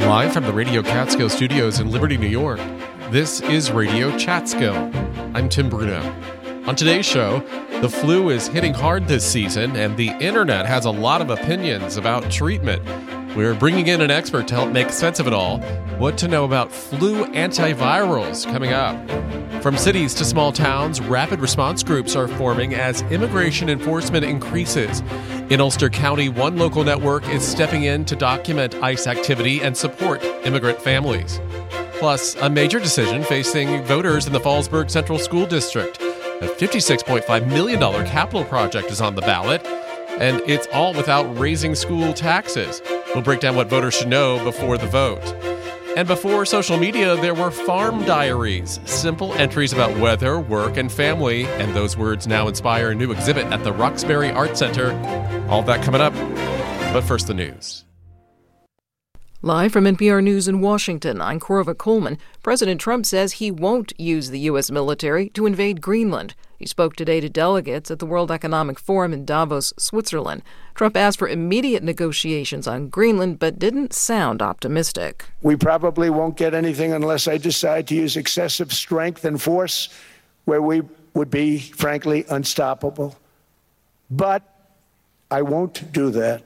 Live from the Radio Catskill studios in Liberty, New York, this is Radio Chatskill. I'm Tim Bruno. On today's show, the flu is hitting hard this season, and the internet has a lot of opinions about treatment. We're bringing in an expert to help make sense of it all. What to know about flu antivirals coming up. From cities to small towns, rapid response groups are forming as immigration enforcement increases. In Ulster County, one local network is stepping in to document ICE activity and support immigrant families. Plus, a major decision facing voters in the Fallsburg Central School District. A $56.5 million capital project is on the ballot, and it's all without raising school taxes. We'll break down what voters should know before the vote. And before social media, there were farm diaries, simple entries about weather, work, and family, and those words now inspire a new exhibit at the Roxbury Art Center. All that coming up, but first the news. Live from NPR News in Washington, I'm Corva Coleman. President Trump says he won't use the U.S. military to invade Greenland. He spoke today to delegates at the World Economic Forum in Davos, Switzerland. Trump asked for immediate negotiations on Greenland, but didn't sound optimistic. We probably won't get anything unless I decide to use excessive strength and force where we would be, frankly, unstoppable. But I won't do that.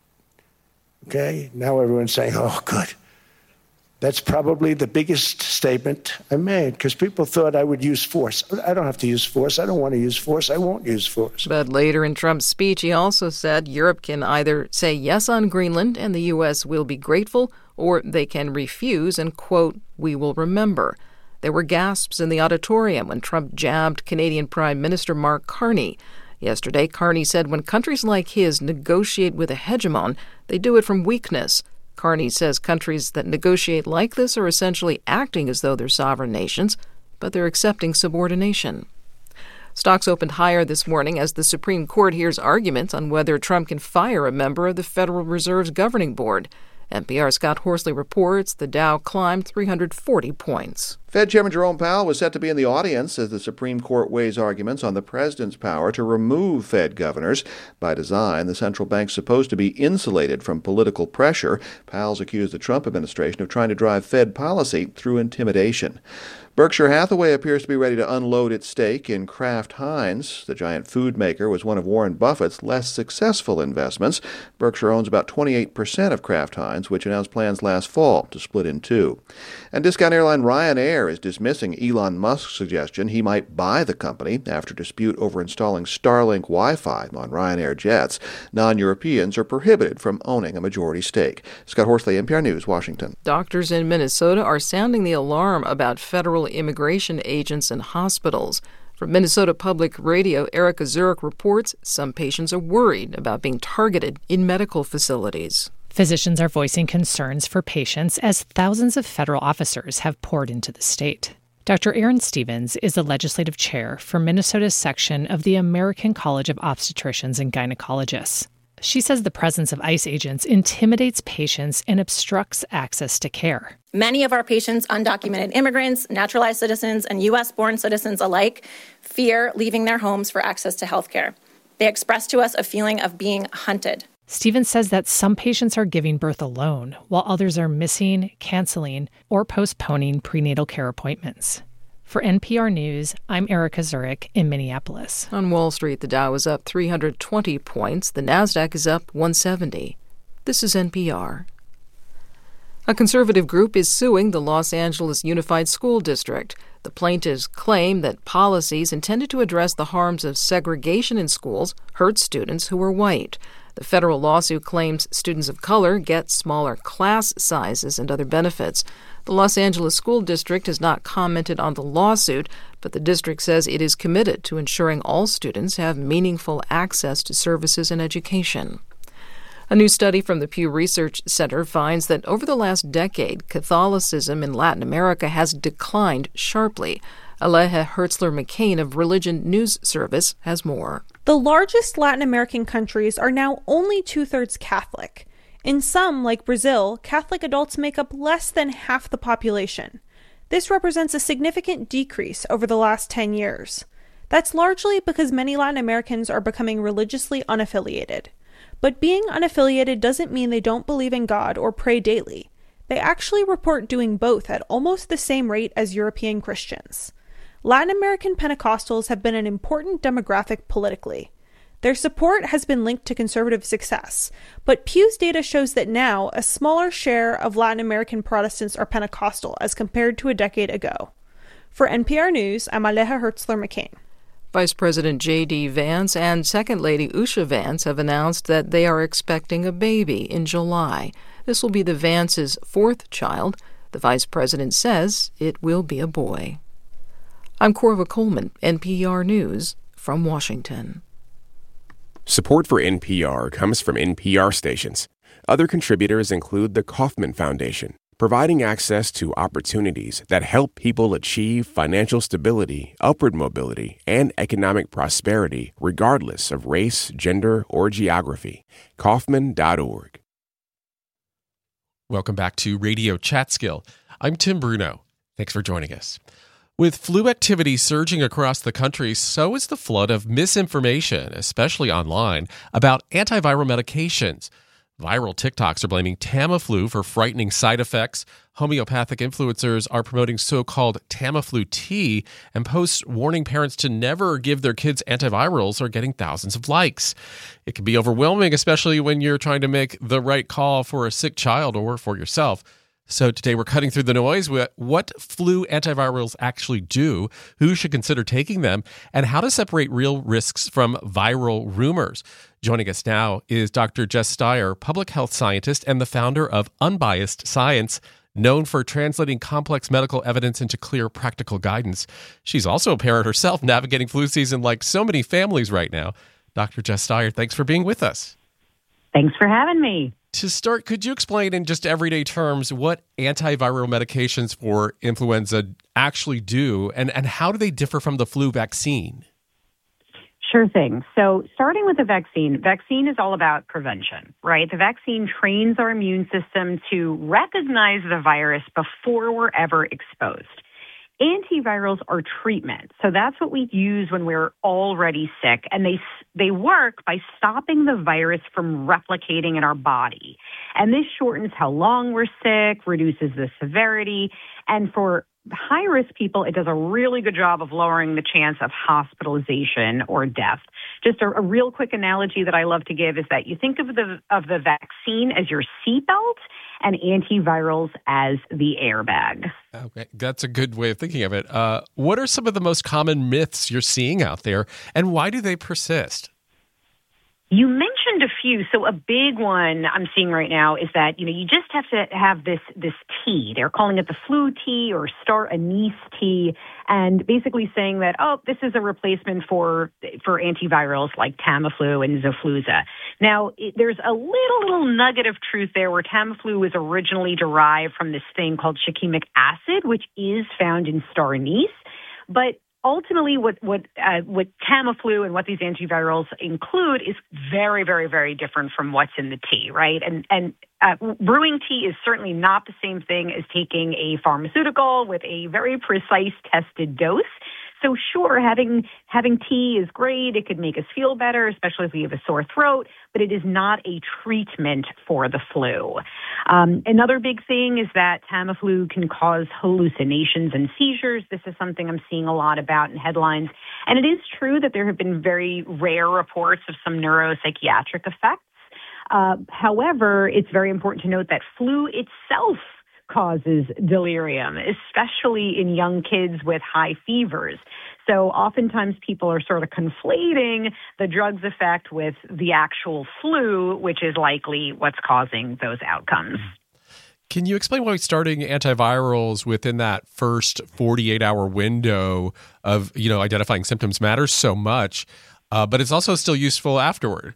Okay, now everyone's saying, oh, good. That's probably the biggest statement I made, because people thought I would use force. I don't have to use force. I don't want to use force. I won't use force. But later in Trump's speech, he also said Europe can either say yes on Greenland and the U.S. will be grateful, or they can refuse and, quote, we will remember. There were gasps in the auditorium when Trump jabbed Canadian Prime Minister Mark Carney. Yesterday, Carney said when countries like his negotiate with a hegemon, they do it from weakness. Carney says countries that negotiate like this are essentially acting as though they're sovereign nations, but they're accepting subordination. Stocks opened higher this morning as the Supreme Court hears arguments on whether Trump can fire a member of the Federal Reserve's governing board. NPR's Scott Horsley reports the Dow climbed 340 points. Fed Chairman Jerome Powell was set to be in the audience as the Supreme Court weighs arguments on the president's power to remove Fed governors. By design, the central bank's supposed to be insulated from political pressure. Powell's accused the Trump administration of trying to drive Fed policy through intimidation. Berkshire Hathaway appears to be ready to unload its stake in Kraft Heinz. The giant food maker was one of Warren Buffett's less successful investments. Berkshire owns about 28% of Kraft Heinz, which announced plans last fall to split in two. And discount airline Ryanair is dismissing Elon Musk's suggestion he might buy the company after dispute over installing Starlink Wi-Fi on Ryanair jets. Non-Europeans are prohibited from owning a majority stake. Scott Horsley, NPR News, Washington. Doctors in Minnesota are sounding the alarm about federal immigration agents and hospitals. From Minnesota Public Radio, Erica Zurich reports some patients are worried about being targeted in medical facilities. Physicians are voicing concerns for patients as thousands of federal officers have poured into the state. Dr. Erin Stevens is the legislative chair for Minnesota's section of the American College of Obstetricians and Gynecologists. She says the presence of ICE agents intimidates patients and obstructs access to care. Many of our patients, undocumented immigrants, naturalized citizens, and U.S.-born citizens alike, fear leaving their homes for access to health care. They express to us a feeling of being hunted. Stevens says that some patients are giving birth alone, while others are missing, canceling, or postponing prenatal care appointments. For NPR News, I'm Erica Zurich in Minneapolis. On Wall Street, the Dow is up 320 points. The Nasdaq is up 170. This is NPR. A conservative group is suing the Los Angeles Unified School District. The plaintiffs claim that policies intended to address the harms of segregation in schools hurt students who are white. The federal lawsuit claims students of color get smaller class sizes and other benefits. The Los Angeles School District has not commented on the lawsuit, but the district says it is committed to ensuring all students have meaningful access to services and education. A new study from the Pew Research Center finds that over the last decade, Catholicism in Latin America has declined sharply. Aleja Hertzler-McCain of Religion News Service has more. The largest Latin American countries are now only two-thirds Catholic. In some, like Brazil, Catholic adults make up less than half the population. This represents a significant decrease over the last 10 years. That's largely because many Latin Americans are becoming religiously unaffiliated. But being unaffiliated doesn't mean they don't believe in God or pray daily. they actually report doing both at almost the same rate as European Christians. Latin American Pentecostals have been an important demographic politically. Their support has been linked to conservative success, but Pew's data shows that now a smaller share of Latin American Protestants are Pentecostal as compared to a decade ago. For NPR News, I'm Aleja Hertzler-McCain. Vice President J.D. Vance and Second Lady Usha Vance have announced that they are expecting a baby in July. This will be the Vances' fourth child. The vice president says it will be a boy. I'm Corva Coleman, NPR News, from Washington. Support for NPR comes from NPR stations. Other contributors include the Kauffman Foundation, providing access to opportunities that help people achieve financial stability, upward mobility, and economic prosperity regardless of race, gender, or geography. Kauffman.org. Welcome back to Radio Chatskill. I'm Tim Bruno. Thanks for joining us. With flu activity surging across the country, so is the flood of misinformation, especially online, about antiviral medications. Viral TikToks are blaming Tamiflu for frightening side effects. Homeopathic influencers are promoting so-called Tamiflu tea, and posts warning parents to never give their kids antivirals are getting thousands of likes. It can be overwhelming, especially when you're trying to make the right call for a sick child or for yourself. So today we're cutting through the noise with what flu antivirals actually do, who should consider taking them, and how to separate real risks from viral rumors. Joining us now is Dr. Jess Steyer, public health scientist and the founder of Unbiased Science, known for translating complex medical evidence into clear, practical guidance. She's also a parent herself, navigating flu season like so many families right now. Dr. Jess Steyer, thanks for being with us. Thanks for having me. To start, could you explain in just everyday terms what antiviral medications for influenza actually do, and how do they differ from the flu vaccine? Sure thing. So starting with the vaccine is all about prevention, right? The vaccine trains our immune system to recognize the virus before we're ever exposed. Antivirals are treatment. So that's what we use when we're already sick. And they work by stopping the virus from replicating in our body. And this shortens how long we're sick, reduces the severity. And for high-risk people, it does a really good job of lowering the chance of hospitalization or death. Just a real quick analogy that I love to give is that you think of the vaccine as your seatbelt and antivirals as the airbag. Okay, that's a good way of thinking of it. What are some of the most common myths you're seeing out there, and why do they persist? You mentioned a few. So a big one I'm seeing right now is that, you just have to have this tea. They're calling it the flu tea or start anise tea, and basically saying that, this is a replacement for antivirals like Tamiflu and Xofluza. Now, there's a little nugget of truth there where Tamiflu was originally derived from this thing called shikimic acid, which is found in star anise. But ultimately, what Tamiflu and what these antivirals include is very, very, very different from what's in the tea, right? And brewing tea is certainly not the same thing as taking a pharmaceutical with a very precise tested dose. So sure, having tea is great. It could make us feel better, especially if we have a sore throat, but it is not a treatment for the flu. Another big thing is that Tamiflu can cause hallucinations and seizures. This is something I'm seeing a lot about in headlines. And it is true that there have been very rare reports of some neuropsychiatric effects. However, it's very important to note that flu itself causes delirium, especially in young kids with high fevers. So oftentimes people are sort of conflating the drug's effect with the actual flu, which is likely what's causing those outcomes. Can you explain why starting antivirals within that first 48-hour window of, identifying symptoms matters so much, but it's also still useful afterward?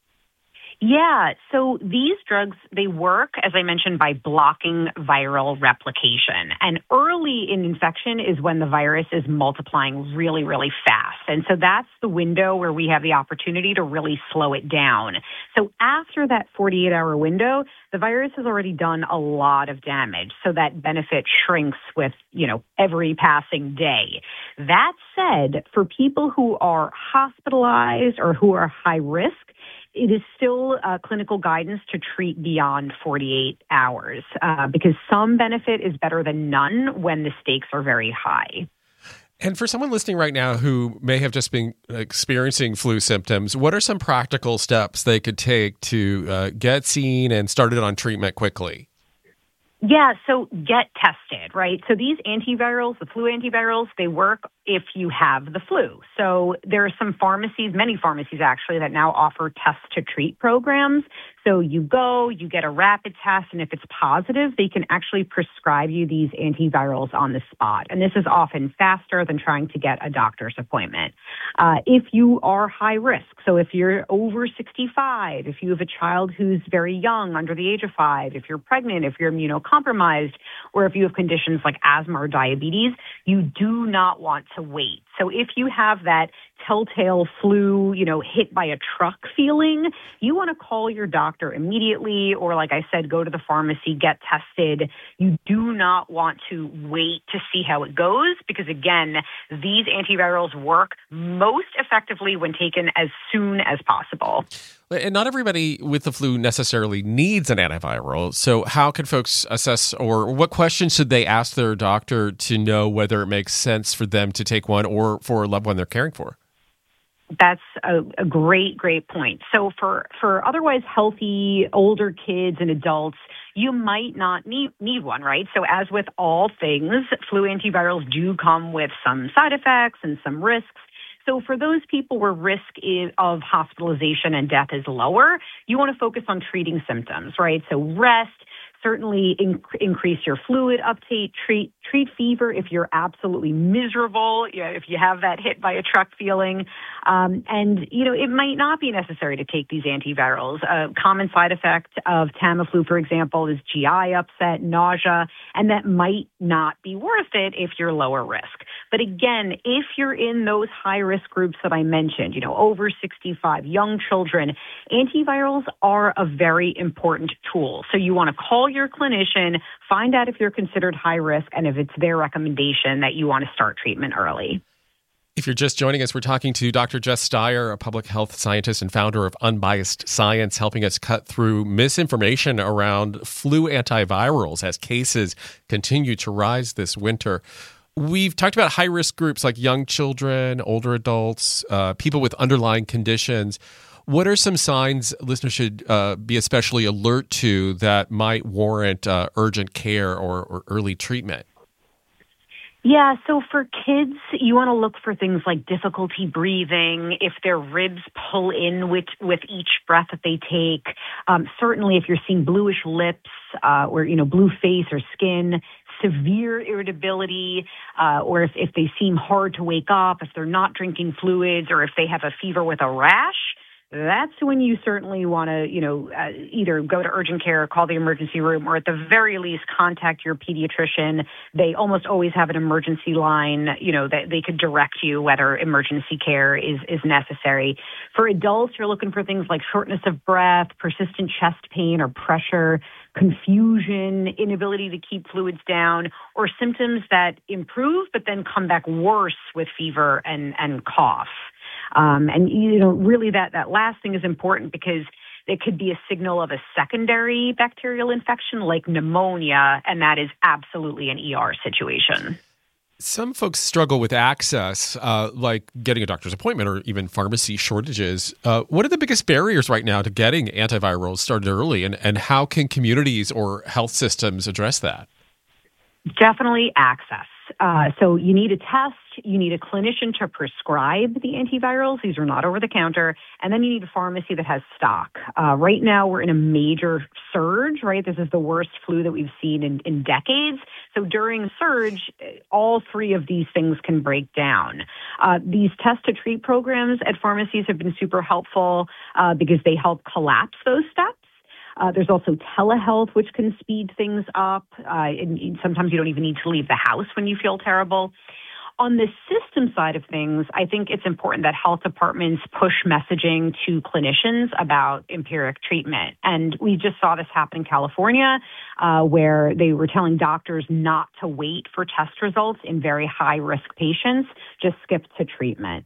Yeah, so these drugs, they work, as I mentioned, by blocking viral replication. And early in infection is when the virus is multiplying really, really fast. And so that's the window where we have the opportunity to really slow it down. So after that 48-hour window, the virus has already done a lot of damage. So that benefit shrinks with, every passing day. That said, for people who are hospitalized or who are high risk, it is still clinical guidance to treat beyond 48 hours because some benefit is better than none when the stakes are very high. And for someone listening right now who may have just been experiencing flu symptoms, what are some practical steps they could take to get seen and started on treatment quickly? Yeah, so get tested, right? So these antivirals, the flu antivirals, they work if you have the flu. So there are some pharmacies, many pharmacies actually, that now offer test to treat programs. So you go, you get a rapid test, and if it's positive, they can actually prescribe you these antivirals on the spot. And this is often faster than trying to get a doctor's appointment. If you are high risk, so if you're over 65, if you have a child who's very young, under the age of 5, if you're pregnant, if you're immunocompromised, or if you have conditions like asthma or diabetes, you do not want to wait. So if you have that telltale flu, hit by a truck feeling, you want to call your doctor immediately, or like I said, go to the pharmacy, get tested. You do not want to wait to see how it goes because, again, these antivirals work most effectively when taken as soon as possible. And not everybody with the flu necessarily needs an antiviral. So how can folks assess, or what questions should they ask their doctor to know whether it makes sense for them to take one or for a loved one they're caring for? That's a great point. So for otherwise healthy older kids and adults, you might not need one, right? So as with all things, flu antivirals do come with some side effects and some risks. So for those people where risk of hospitalization and death is lower, you want to focus on treating symptoms, right? So rest, certainly increase your fluid uptake, treat fever if you're absolutely miserable, if you have that hit by a truck feeling. And it might not be necessary to take these antivirals. A common side effect of Tamiflu, for example, is GI upset, nausea, and that might not be worth it if you're lower risk. But again, if you're in those high-risk groups that I mentioned, over 65, young children, antivirals are a very important tool. So you want to call your clinician, find out if you're considered high risk, and if it's their recommendation that you want to start treatment early. If you're just joining us, we're talking to Dr. Jess Steyer, a public health scientist and founder of Unbiased Science, helping us cut through misinformation around flu antivirals as cases continue to rise this winter. We've talked about high-risk groups like young children, older adults, people with underlying conditions. What are some signs listeners should be especially alert to that might warrant urgent care or early treatment? Yeah, so for kids, you want to look for things like difficulty breathing, if their ribs pull in with each breath that they take. Certainly if you're seeing bluish lips or, blue face or skin, severe irritability, or if they seem hard to wake up, if they're not drinking fluids, or if they have a fever with a rash, that's when you certainly want to, either go to urgent care or call the emergency room, or at the very least contact your pediatrician. They almost always have an emergency line, that they could direct you whether emergency care is necessary. For adults, you're looking for things like shortness of breath, persistent chest pain or pressure, confusion, inability to keep fluids down, or symptoms that improve but then come back worse with fever and cough. Really that last thing is important because it could be a signal of a secondary bacterial infection like pneumonia, and that is absolutely an ER situation. Some folks struggle with access, like getting a doctor's appointment or even pharmacy shortages. What are the biggest barriers right now to getting antivirals started early, and how can communities or health systems address that? Definitely access. So you need a test, you need a clinician to prescribe the antivirals. These are not over the counter. And then you need a pharmacy that has stock. Right now, we're in a major surge, right? This is the worst flu that we've seen in decades. So during surge, all three of these things can break down. These test to treat programs at pharmacies have been super helpful because they help collapse those steps. There's also telehealth, which can speed things up. And sometimes you don't even need to leave the house when you feel terrible. On the system side of things, I think it's important that health departments push messaging to clinicians about empiric treatment. And we just saw this happen in California, where they were telling doctors not to wait for test results in very high-risk patients, just skip to treatment.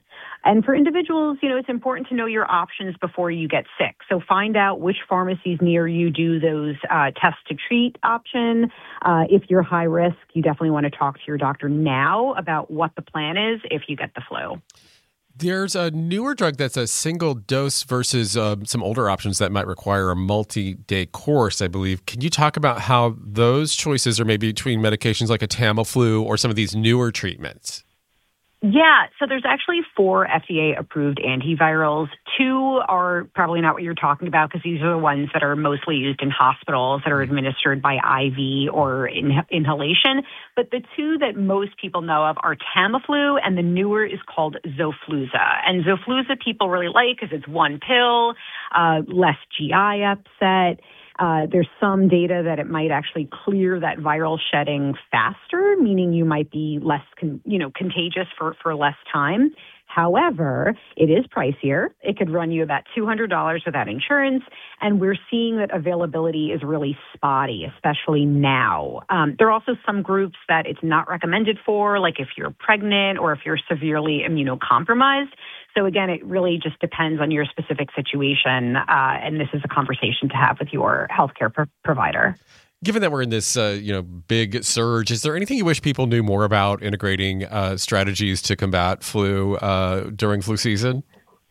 And for individuals, it's important to know your options before you get sick. So find out which pharmacies near you do those test to treat option. If you're high risk, you definitely want to talk to your doctor now about what the plan is if you get the flu. There's a newer drug that's a single dose versus some older options that might require a multi-day course, I believe. Can you talk about how those choices are maybe between medications like a Tamiflu or some of these newer treatments? Yeah, so there's actually 4 FDA-approved antivirals. 2 are probably not what you're talking about because these are the ones that are mostly used in hospitals that are administered by IV or inhalation. But the 2 that most people know of are Tamiflu, and the newer is called Xofluza. And Xofluza people really like because it's one pill, less GI upset. There's some data that it might actually clear that viral shedding faster, meaning you might be less, contagious for less time. However, it is pricier. It could run you about $200 without insurance, and we're seeing that availability is really spotty, especially now. There are also some groups that it's not recommended for, like if you're pregnant or if you're severely immunocompromised. So again, it really just depends on your specific situation, and this is a conversation to have with your healthcare provider. Given that we're in this, big surge, is there anything you wish people knew more about integrating strategies to combat flu during flu season?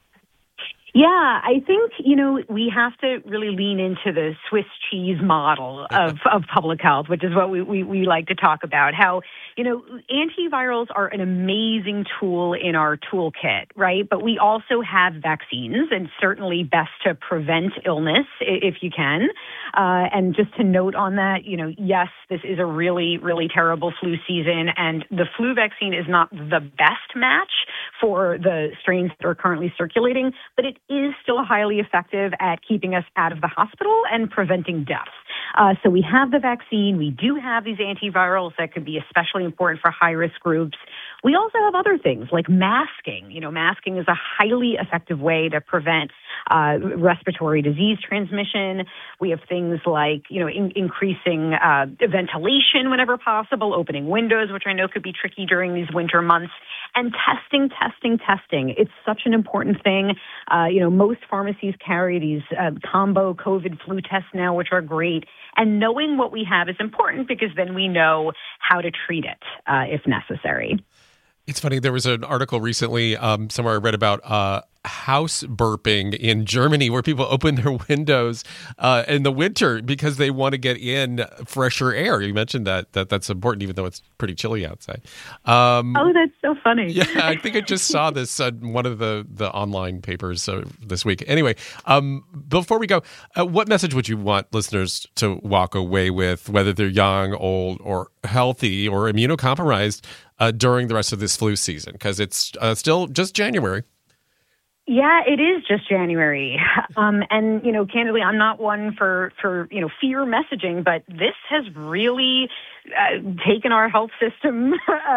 Yeah, I think, we have to really lean into the Swiss cheese model of public health, which is what we like to talk about. How, antivirals are an amazing tool in our toolkit, right? But we also have vaccines, and certainly best to prevent illness if you can. And just to note on that, yes, this is a really, really terrible flu season, and the flu vaccine is not the best match for the strains that are currently circulating, but it is still highly effective at keeping us out of the hospital and preventing deaths. So we have the vaccine. We do have these antivirals that could be especially important for high-risk groups. We also have other things like masking. Masking is a highly effective way to prevent respiratory disease transmission. We have things like, increasing ventilation whenever possible, opening windows, which I know could be tricky during these winter months, and testing. It's such an important thing. Most pharmacies carry these combo COVID flu tests now, which are great. And knowing what we have is important because then we know how to treat it if necessary. It's funny. There was an article recently somewhere I read about house burping in Germany where people open their windows in the winter because they want to get in fresher air. You mentioned that's important even though it's pretty chilly outside. That's so funny. Yeah, I think I just saw this one of the online papers this week. Anyway, before we go, what message would you want listeners to walk away with, whether they're young, old, or healthy, or immunocompromised during the rest of this flu season? Because it's still just January. Yeah, it is just January. And, candidly, I'm not one for fear messaging, but this has really taken our health system,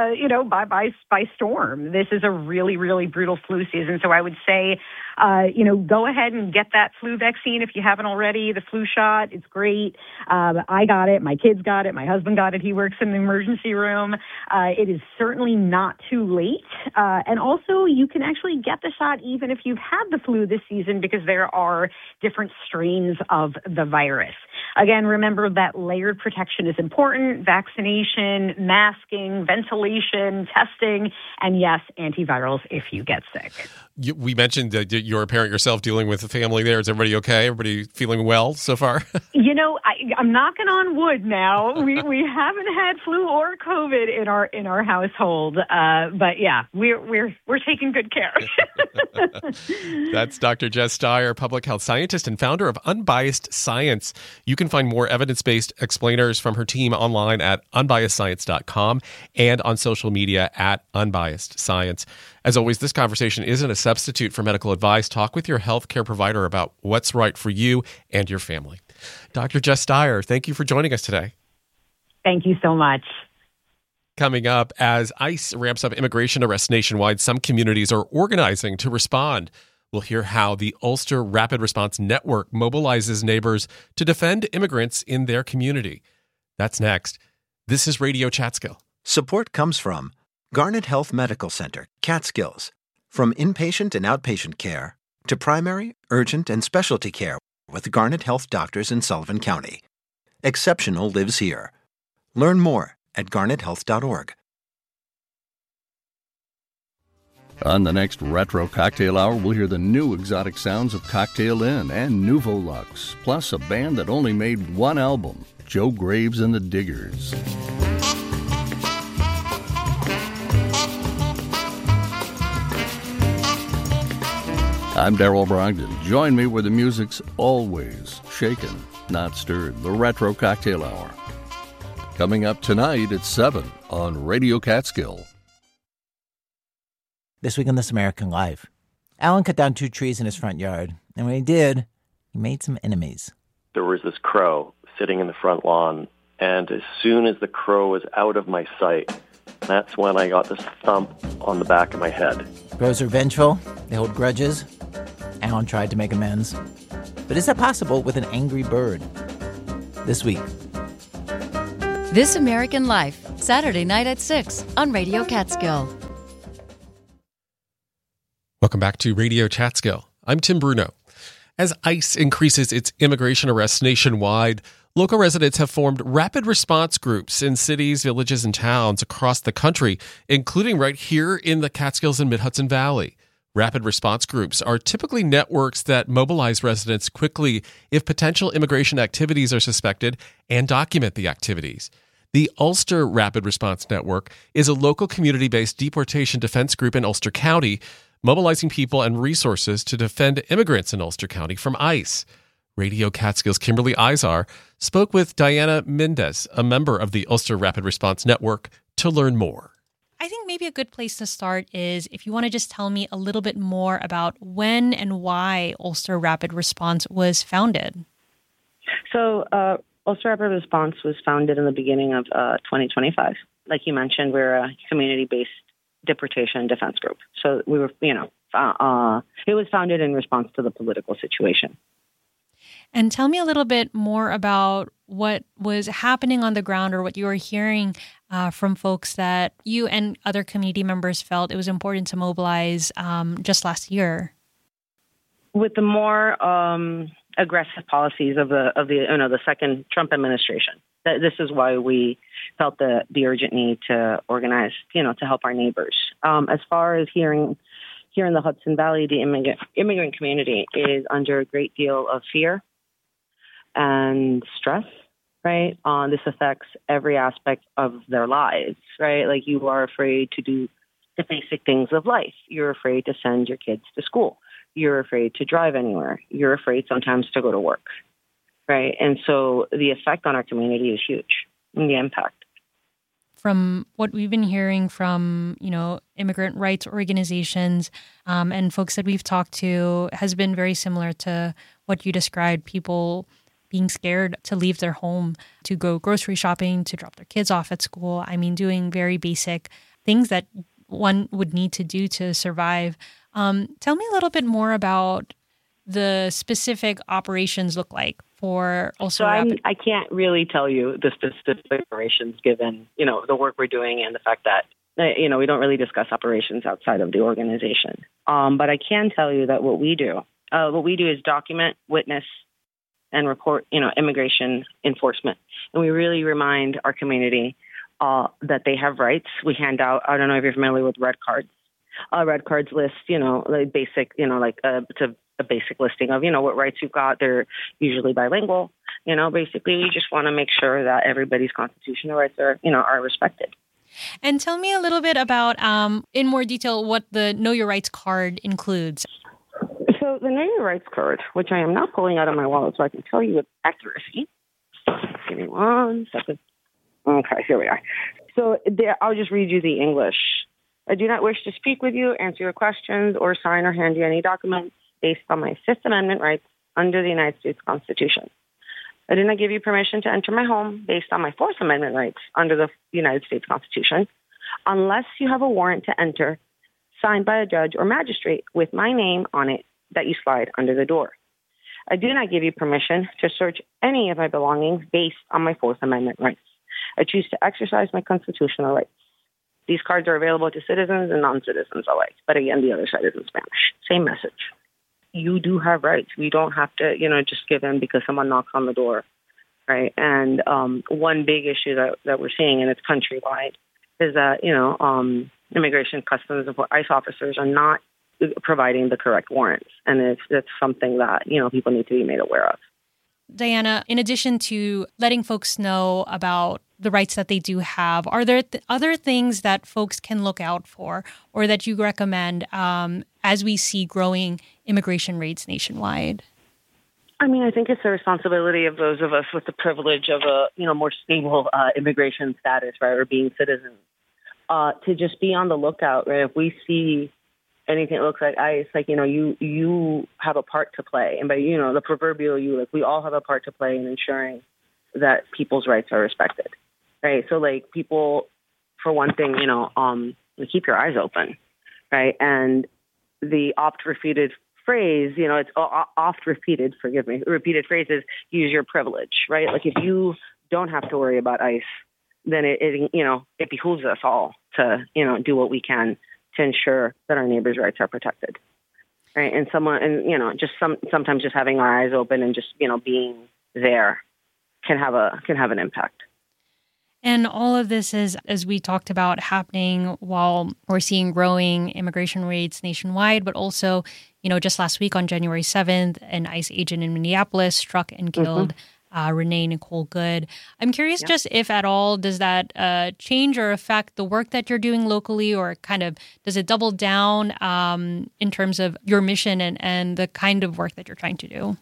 by storm. This is a really, really brutal flu season. So I would say, go ahead and get that flu vaccine if you haven't already. The flu shot, it's great. I got it. My kids got it. My husband got it. He works in the emergency room. It is certainly not too late. And also, you can actually get the shot even if you've had the flu this season because there are different strains of the virus. Again, remember that layered protection is important. Vaccination, masking, ventilation, testing, and yes, antivirals if you get sick. We mentioned that you're a parent yourself dealing with a family there. Is everybody okay? Everybody feeling well so far? I'm knocking on wood now. We haven't had flu or COVID in our household, but yeah, we're taking good care. That's Dr. Jess Dyer, public health scientist and founder of Unbiased Science. You can find more evidence-based explainers from her team online at unbiasedscience.com and on social media at Unbiased Science. As always, this conversation isn't a substitute for medical advice. Talk with your healthcare provider about what's right for you and your family. Dr. Jess Dyer, thank you for joining us today. Thank you so much. Coming up, as ICE ramps up immigration arrests nationwide, some communities are organizing to respond. We'll hear how the Ulster Rapid Response Network mobilizes neighbors to defend immigrants in their community. That's next. This is Radio Chatskill. Support comes from Garnet Health Medical Center, Catskills, From inpatient and outpatient care to primary, urgent, and specialty care with Garnet Health doctors in Sullivan County. Exceptional lives here. Learn more at garnethealth.org. On the next Retro Cocktail Hour, we'll hear the new exotic sounds of Cocktail Inn and Nouveau Luxe, plus a band that only made one album, Joe Graves and the Diggers. I'm Darrell Brogdon. Join me where the music's always shaken, not stirred. The Retro Cocktail Hour. Coming up tonight at 7 on Radio Catskill. This week on This American Life, Alan cut down 2 trees in his front yard, and when he did, he made some enemies. There was this crow sitting in the front lawn, and as soon as the crow was out of my sight, that's when I got this thump on the back of my head. Crows are vengeful, they hold grudges. Alan tried to make amends. But is that possible with an angry bird? This week. This American Life, Saturday night at 6 on Radio Catskill. Welcome back to Radio Catskill. I'm Tim Bruno. As ICE increases its immigration arrests nationwide, local residents have formed rapid response groups in cities, villages, and towns across the country, including right here in the Catskills and Mid-Hudson Valley. Rapid response groups are typically networks that mobilize residents quickly if potential immigration activities are suspected and document the activities. The Ulster Rapid Response Network is a local community-based deportation defense group in Ulster County, mobilizing people and resources to defend immigrants in Ulster County from ICE. Radio Catskill's Kimberly Izar spoke with Diana Mendez, a member of the Ulster Rapid Response Network, to learn more. I think maybe a good place to start is if you want to just tell me a little bit more about when and why Ulster Rapid Response was founded. So Ulster Rapid Response was founded in the beginning of 2025. Like you mentioned, we're a community-based deportation defense group. So we were, it was founded in response to the political situation. And tell me a little bit more about what was happening on the ground or what you were hearing from folks that you and other community members felt it was important to mobilize just last year. With the more aggressive policies of the second Trump administration, this is why we felt the urgent need to organize, to help our neighbors. As far as here in the Hudson Valley, the immigrant community is under a great deal of fear and stress, right? This affects every aspect of their lives, right? Like you are afraid to do the basic things of life. You're afraid to send your kids to school. You're afraid to drive anywhere. You're afraid sometimes to go to work, right? And so the effect on our community is huge, and the impact. From what we've been hearing from, immigrant rights organizations and folks that we've talked to has been very similar to what you described, people being scared to leave their home, to go grocery shopping, to drop their kids off at school. I mean, doing very basic things that one would need to do to survive. Tell me a little bit more about the specific operations look like for Ulster Rapid. I can't really tell you the specific operations given, the work we're doing and the fact that, we don't really discuss operations outside of the organization. But I can tell you that what we do is document, witness, and report, immigration enforcement. And we really remind our community that they have rights. We hand out, I don't know if you're familiar with red cards. Red cards list, like basic, it's a basic listing of, what rights you've got. They're usually bilingual. Basically, we just want to make sure that everybody's constitutional rights are respected. And tell me a little bit about, in more detail, what the Know Your Rights card includes. So the Know Your Rights card, which I am not pulling out of my wallet so I can tell you with accuracy. Give me 1 second. Okay, here we are. So I'll just read you the English. I do not wish to speak with you, answer your questions, or sign or hand you any documents based on my Fifth Amendment rights under the United States Constitution. I do not give you permission to enter my home based on my Fourth Amendment rights under the United States Constitution, unless you have a warrant to enter signed by a judge or magistrate with my name on it that you slide under the door. I do not give you permission to search any of my belongings based on my Fourth Amendment rights. I choose to exercise my constitutional rights. These cards are available to citizens and non-citizens alike. But again, the other side is in Spanish. Same message. You do have rights. We don't have to, just give in because someone knocks on the door, right? And one big issue that we're seeing, and it's countrywide, is that, immigration, customs, and ICE officers are not providing the correct warrants. And it's something that, people need to be made aware of. Diana, in addition to letting folks know about the rights that they do have, are there other things that folks can look out for or that you recommend as we see growing immigration rates nationwide? I mean, I think it's the responsibility of those of us with the privilege of a, more stable immigration status, right, or being citizens, to just be on the lookout, right? If we see anything that looks like ICE, you have a part to play. And by, the proverbial you, we all have a part to play in ensuring that people's rights are respected, right? So, people, for one thing, keep your eyes open, right? And the oft-repeated phrase, it's oft-repeated, repeated phrases, use your privilege, right? If you don't have to worry about ICE, then it behooves us all to, do what we can to ensure that our neighbors' rights are protected, right? And sometimes just having our eyes open and just, being there can have an impact. And all of this is, as we talked about, happening while we're seeing growing immigration rates nationwide, but also, just last week on January 7th, an ICE agent in Minneapolis struck and killed Renee Nicole Good. I'm curious just if at all, does that change or affect the work that you're doing locally, or kind of does it double down in terms of your mission and the kind of work that you're trying to do?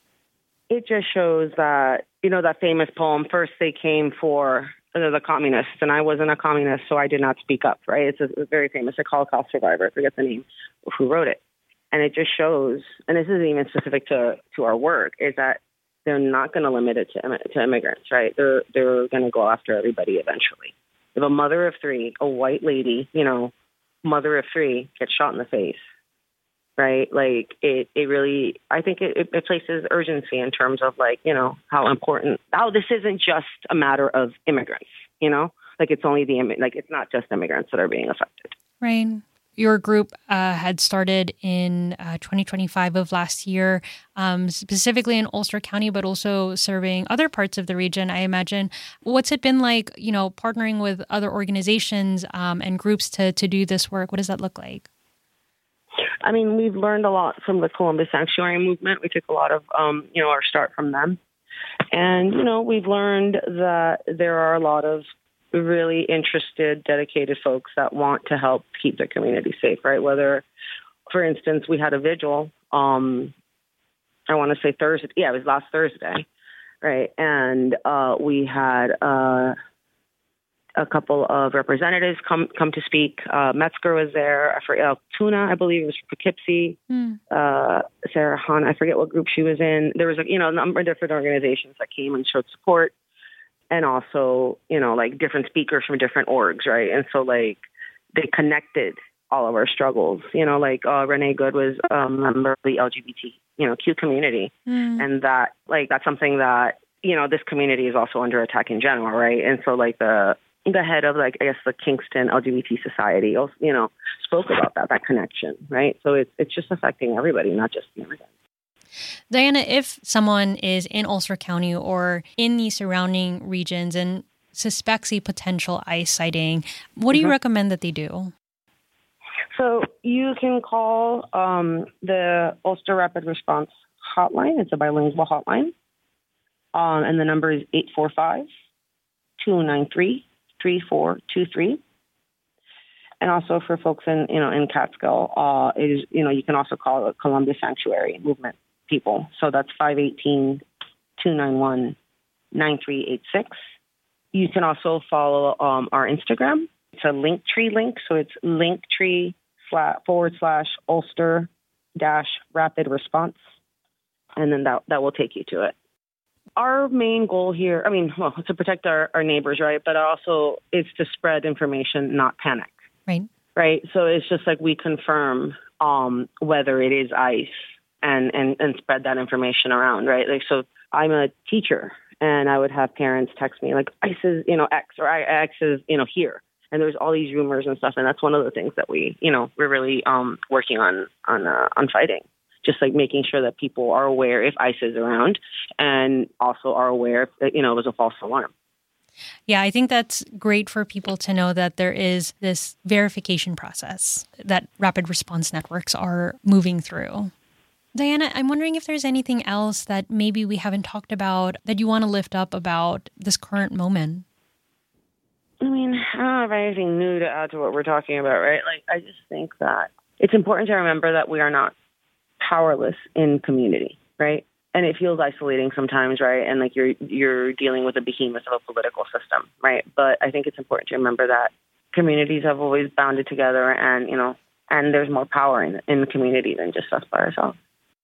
It just shows that, that famous poem, first they came for the communists, and I wasn't a communist, so I did not speak up, right? It's a very famous Holocaust survivor, I forget the name of who wrote it. And it just shows, and this isn't even specific to our work, is that they're not going to limit it to immigrants, right? They're going to go after everybody eventually. If a mother of three, a white lady, mother of three, gets shot in the face, right? It really, I think it places urgency in terms of how important, this isn't just a matter of immigrants, it's only it's not just immigrants that are being affected. Right. Your group had started in 2025 of last year, specifically in Ulster County, but also serving other parts of the region, I imagine. What's it been like, partnering with other organizations and groups to do this work? What does that look like? I mean, we've learned a lot from the Columbus Sanctuary movement. We took a lot of, our start from them. And, we've learned that there are a lot of really interested, dedicated folks that want to help keep their community safe, right? Whether, for instance, we had a vigil, I want to say Thursday. Yeah, it was last Thursday, right? And we had a couple of representatives come to speak. Metzger was there. Tuna, I believe, was from Poughkeepsie. Sarah Hahn, I forget what group she was in. There was a number of different organizations that came and showed support. And also, different speakers from different orgs, right? And so, they connected all of our struggles. Renee Good was a member of the LGBT, Q community. And that, that's something that, this community is also under attack in general, right? And so, the head of, the Kingston LGBT Society, spoke about that connection, right? So it's just affecting everybody, not just the immigrants. Diana, if someone is in Ulster County or in the surrounding regions and suspects a potential ICE sighting, what do you recommend that they do? So you can call the Ulster Rapid Response Hotline. It's a bilingual hotline. And the number is 845-293-3423. And also for folks in Catskill, you can also call the Columbus Sanctuary Movement people. So that's 518-291-9386. You can also follow our Instagram. It's a Linktree link. So it's Linktree/Ulster-Rapid Response. And then that will take you to it. Our main goal here, to protect our neighbors, right? But also it's to spread information, not panic. Right. So it's just we confirm whether it is ICE and spread that information around, right? So I'm a teacher and I would have parents text me ICE is, X or X is, here. And there's all these rumors and stuff, and that's one of the things that we're really working on fighting. Just like making sure that people are aware if ICE is around, and also are aware if it was a false alarm. Yeah, I think that's great for people to know that there is this verification process that rapid response networks are moving through. Diana, I'm wondering if there's anything else that maybe we haven't talked about that you want to lift up about this current moment. I mean, I don't have anything new to add to what we're talking about, right? Like, I just think that it's important to remember that we are not powerless in community, right? And it feels isolating sometimes, right? And like you're dealing with a behemoth of a political system, right? But I think it's important to remember that communities have always bounded together, and and there's more power in the community than just us by ourselves.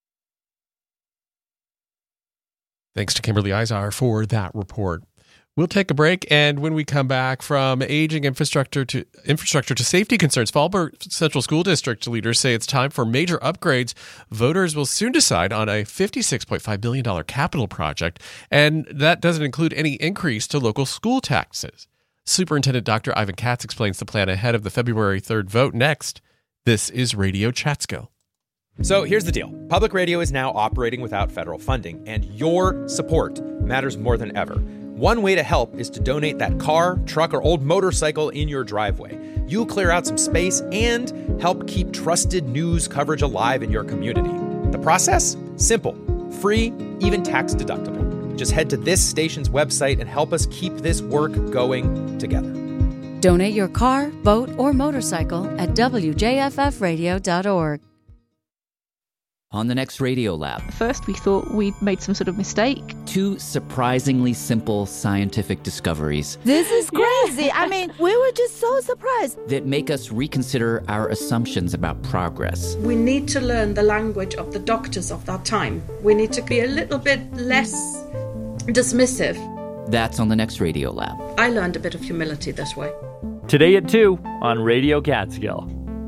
Thanks to Kimberly Izar for that report. We'll take a break, and when we come back, from aging infrastructure to safety concerns, Fallbrook Central School District leaders say it's time for major upgrades. Voters will soon decide on a $56.5 billion capital project, and that doesn't include any increase to local school taxes. Superintendent Dr. Ivan Katz explains the plan ahead of the February 3rd vote next. This is Radio Chatskill. So here's the deal. Public radio is now operating without federal funding, and your support matters more than ever. One way to help is to donate that car, truck, or old motorcycle in your driveway. You'll clear out some space and help keep trusted news coverage alive in your community. The process? Simple, free, even tax deductible. Just head to this station's website and help us keep this work going together. Donate your car, boat, or motorcycle at WJFFradio.org. On the next Radio Lab. First, we thought we'd made some sort of mistake. 2 surprisingly simple scientific discoveries. This is crazy. I mean, we were just so surprised. That make us reconsider our assumptions about progress. We need to learn the language of the doctors of that time. We need to be a little bit less dismissive. That's on the next Radio Lab. I learned a bit of humility this way. Today at 2 on Radio Catskill.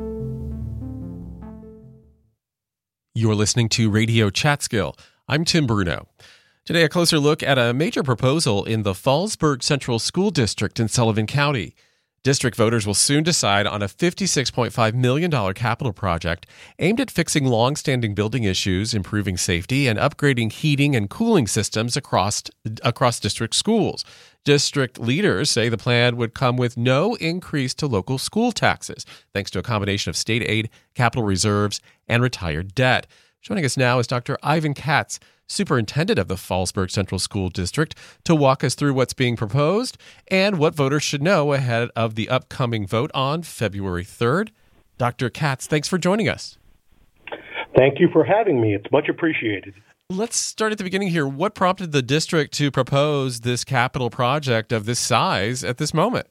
You're listening to Radio Chatskill. I'm Tim Bruno. Today, a closer look at a major proposal in the Fallsburg Central School District in Sullivan County. District voters will soon decide on a $56.5 million capital project aimed at fixing long-standing building issues, improving safety, and upgrading heating and cooling systems across district schools. District leaders say the plan would come with no increase to local school taxes, thanks to a combination of state aid, capital reserves, and retired debt. Joining us now is Dr. Ivan Katz, superintendent of the Fallsburg Central School District, to walk us through what's being proposed and what voters should know ahead of the upcoming vote on February 3rd. Dr. Katz, thanks for joining us. Thank you for having me. It's much appreciated. Let's start at the beginning here. What prompted the district to propose this capital project of this size at this moment?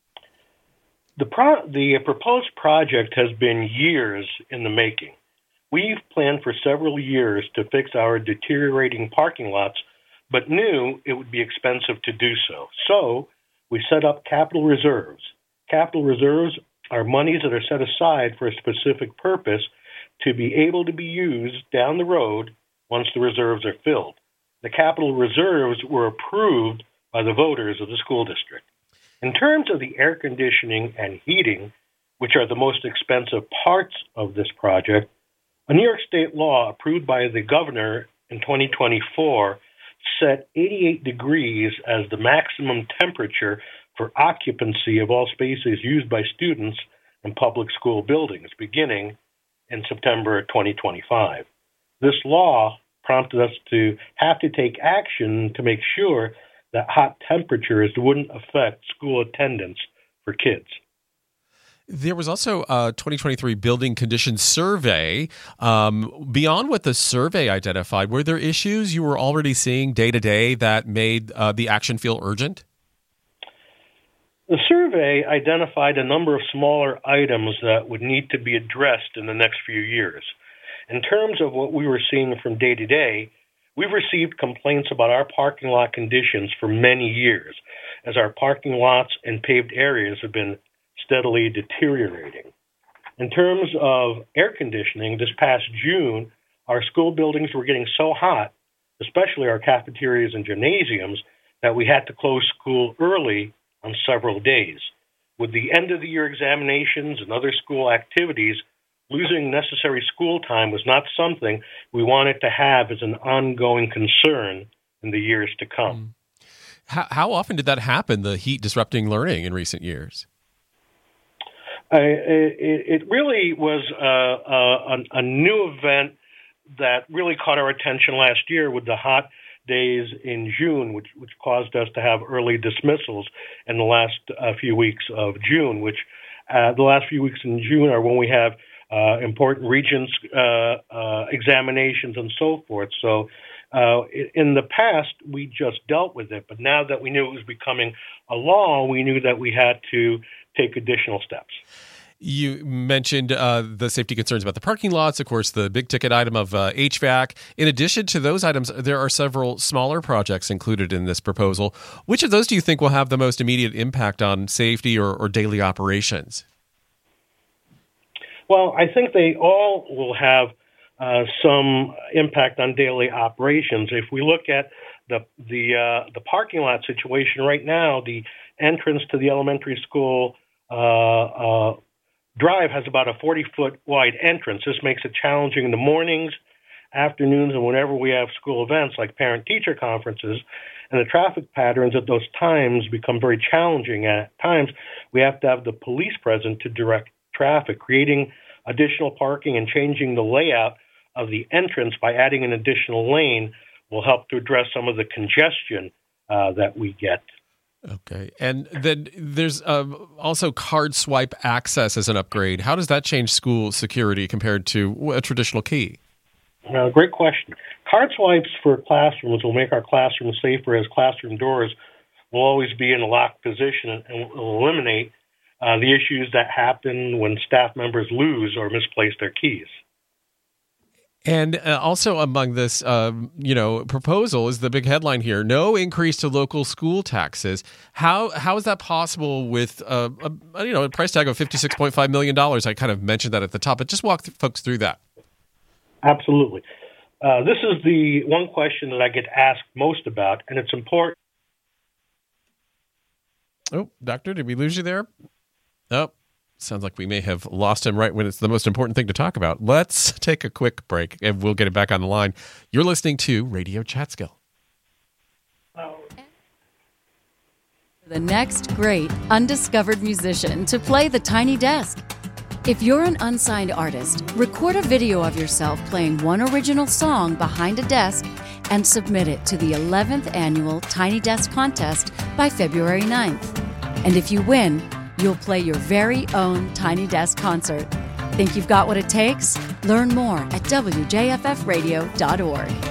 The proposed project has been years in the making. We've planned for several years to fix our deteriorating parking lots, but knew it would be expensive to do so. So we set up capital reserves. Capital reserves are monies that are set aside for a specific purpose to be able to be used down the road once the reserves are filled. The capital reserves were approved by the voters of the school district. In terms of the air conditioning and heating, which are the most expensive parts of this project, a New York State law approved by the governor in 2024 set 88 degrees as the maximum temperature for occupancy of all spaces used by students in public school buildings, beginning in September 2025. This law prompted us to have to take action to make sure that hot temperatures wouldn't affect school attendance for kids. There was also a 2023 building conditions survey. Beyond what the survey identified, were there issues you were already seeing day to day that made the action feel urgent? The survey identified a number of smaller items that would need to be addressed in the next few years. In terms of what we were seeing from day to day, we've received complaints about our parking lot conditions for many years, as our parking lots and paved areas have been steadily deteriorating. In terms of air conditioning, this past June, our school buildings were getting so hot, especially our cafeterias and gymnasiums, that we had to close school early on several days. With the end-of-the-year examinations and other school activities, losing necessary school time was not something we wanted to have as an ongoing concern in the years to come. How often did that happen, the heat disrupting learning in recent years? It really was a new event that really caught our attention last year with the hot days in June, which caused us to have early dismissals in the last few weeks of June, which the last few weeks in June are when we have important regents examinations and so forth. So in the past, we just dealt with it, but now that we knew it was becoming a law, we knew that we had to take additional steps. You mentioned the safety concerns about the parking lots, of course, the big ticket item of HVAC. In addition to those items, there are several smaller projects included in this proposal. Which of those do you think will have the most immediate impact on safety or daily operations? Well, I think they all will have some impact on daily operations. If we look at the parking lot situation right now, the entrance to the elementary school drive has about a 40-foot wide entrance. This makes it challenging in the mornings, afternoons, and whenever we have school events like parent-teacher conferences. And the traffic patterns at those times become very challenging. At times, we have to have the police present to direct traffic. Creating additional parking and changing the layout of the entrance by adding an additional lane will help to address some of the congestion that we get. Okay. And then there's also card swipe access as an upgrade. How does that change school security compared to a traditional key? Great question. Card swipes for classrooms will make our classrooms safer, as classroom doors will always be in a locked position and will eliminate the issues that happen when staff members lose or misplace their keys. And also among this, proposal is the big headline here: no increase to local school taxes. How is that possible with a price tag of $56.5 million? I kind of mentioned that at the top, but just walk folks through that. Absolutely. This is the one question that I get asked most about, and it's important. Oh, Doctor, did we lose you there? Oh. Sounds like we may have lost him right when it's the most important thing to talk about. Let's take a quick break, and we'll get it back on the line. You're listening to Radio Chatskill. The next great undiscovered musician to play the tiny desk. If you're an unsigned artist, record a video of yourself playing one original song behind a desk and submit it to the 11th annual Tiny Desk Contest by February 9th. And if you win, you'll play your very own Tiny Desk concert. Think you've got what it takes? Learn more at wjffradio.org.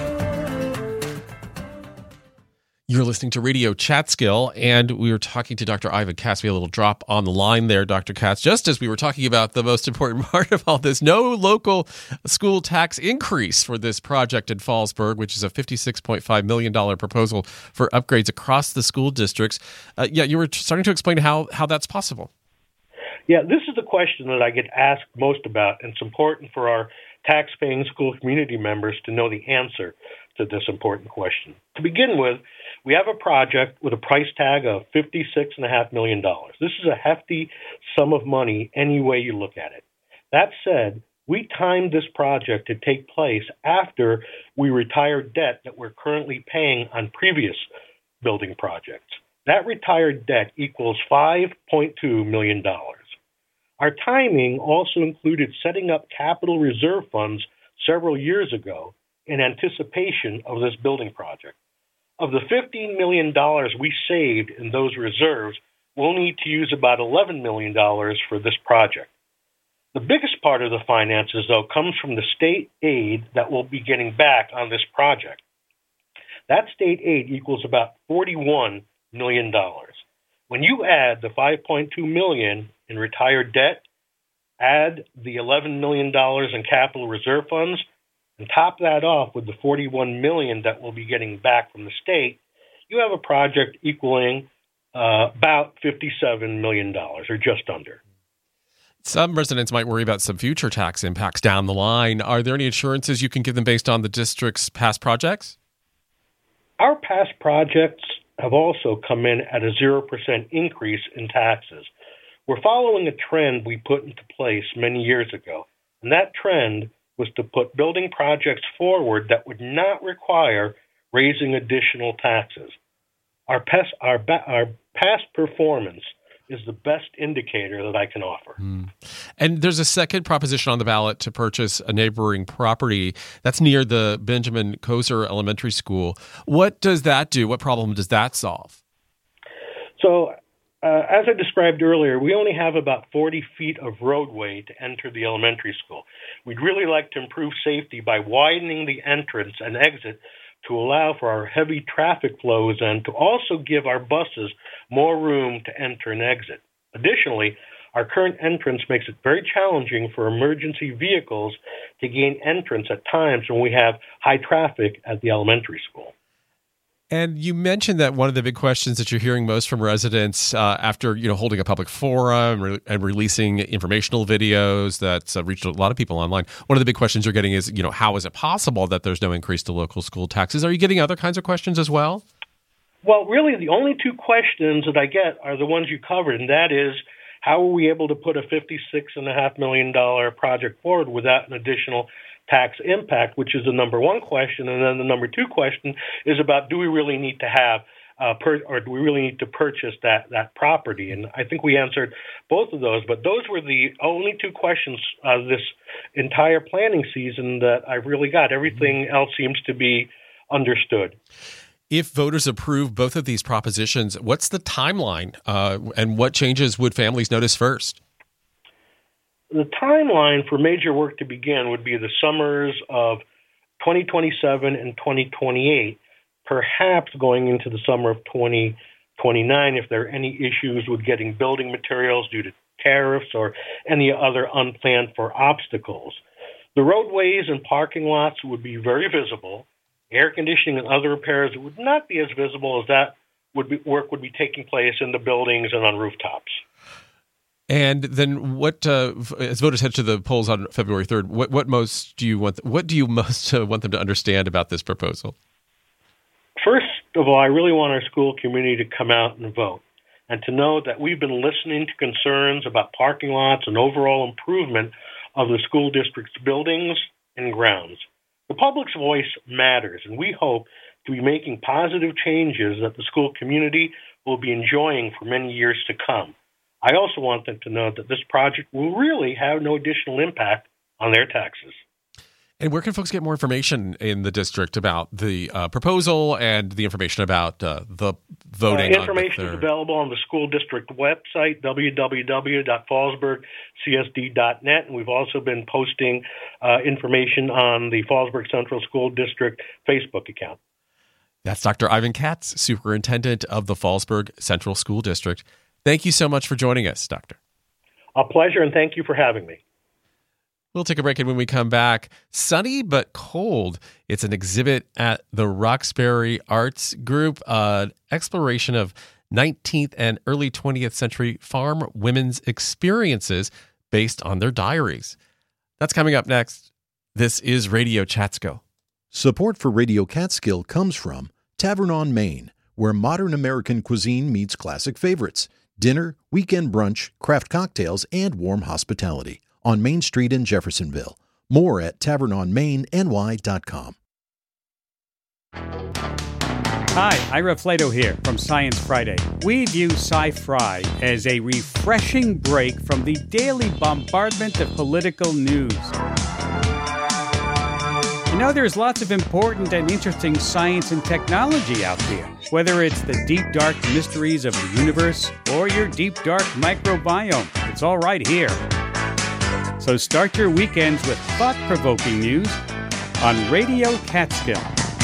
You're listening to Radio Chatskill, and we were talking to Dr. Ivan Katz. We had a little drop on the line there, Dr. Katz, just as we were talking about the most important part of all this. No local school tax increase for this project in Fallsburg, which is a $56.5 million proposal for upgrades across the school districts. You were starting to explain how that's possible. Yeah, this is the question that I get asked most about, and it's important for our tax-paying school community members to know the answer to this important question. To begin with, we have a project with a price tag of $56.5 million. This is a hefty sum of money any way you look at it. That said, we timed this project to take place after we retired debt that we're currently paying on previous building projects. That retired debt equals $5.2 million. Our timing also included setting up capital reserve funds several years ago in anticipation of this building project. Of the $15 million we saved in those reserves, we'll need to use about $11 million for this project. The biggest part of the finances, though, comes from the state aid that we'll be getting back on this project. That state aid equals about $41 million. When you add the $5.2 million in retired debt, add the $11 million in capital reserve funds, and top that off with the $41 million that we'll be getting back from the state, you have a project equaling about $57 million, or just under. Some residents might worry about some future tax impacts down the line. Are there any assurances you can give them based on the district's past projects? Our past projects have also come in at a 0% increase in taxes. We're following a trend we put into place many years ago, and that trend was to put building projects forward that would not require raising additional taxes. Our past performance is the best indicator that I can offer. And there's a second proposition on the ballot to purchase a neighboring property that's near the Benjamin Koser Elementary School. What does that do? What problem does that solve? So, as I described earlier, we only have about 40 feet of roadway to enter the elementary school. We'd really like to improve safety by widening the entrance and exit to allow for our heavy traffic flows and to also give our buses more room to enter and exit. Additionally, our current entrance makes it very challenging for emergency vehicles to gain entrance at times when we have high traffic at the elementary school. And you mentioned that one of the big questions that you're hearing most from residents after holding a public forum and releasing informational videos that's reached a lot of people online, one of the big questions you're getting is, how is it possible that there's no increase to local school taxes? Are you getting other kinds of questions as well? Well, really, the only two questions that I get are the ones you covered, and that is, how are we able to put a $56.5 million project forward without an additional tax impact, which is the number one question. And then the number two question is about, do we really need to have or do we really need to purchase that property? And I think we answered both of those, but those were the only two questions this entire planning season that I really got. Everything else seems to be understood. If voters approve both of these propositions, what's the timeline and what changes would families notice first? The timeline for major work to begin would be the summers of 2027 and 2028, perhaps going into the summer of 2029 if there are any issues with getting building materials due to tariffs or any other unplanned for obstacles. The roadways and parking lots would be very visible. Air conditioning and other repairs would not be as visible as that work would be taking place in the buildings and on rooftops. And then, what as voters head to the polls on February 3rd, what do you most want them to understand about this proposal? First of all, I really want our school community to come out and vote, and to know that we've been listening to concerns about parking lots and overall improvement of the school district's buildings and grounds. The public's voice matters, and we hope to be making positive changes that the school community will be enjoying for many years to come. I also want them to know that this project will really have no additional impact on their taxes. And where can folks get more information in the district about the proposal and the information about the voting? Information is available on the school district website, www.fallsburgcsd.net. And we've also been posting information on the Fallsburg Central School District Facebook account. That's Dr. Ivan Katz, Superintendent of the Fallsburg Central School District. Thank you so much for joining us, Doctor. A pleasure, and thank you for having me. We'll take a break, and when we come back, sunny but cold. It's an exhibit at the Roxbury Arts Group, an exploration of 19th and early 20th century farm women's experiences based on their diaries. That's coming up next. This is Radio Catskill. Support for Radio Catskill comes from Tavern on Main, where modern American cuisine meets classic favorites. Dinner, weekend brunch, craft cocktails, and warm hospitality on Main Street in Jeffersonville. More at tavernonmainny.com. Hi, Ira Flato here from Science Friday. We view Sci-Fri as a refreshing break from the daily bombardment of political news. There's lots of important and interesting science and technology out there. Whether it's the deep, dark mysteries of the universe or your deep, dark microbiome, it's all right here. So start your weekends with thought-provoking news on Radio Catskill.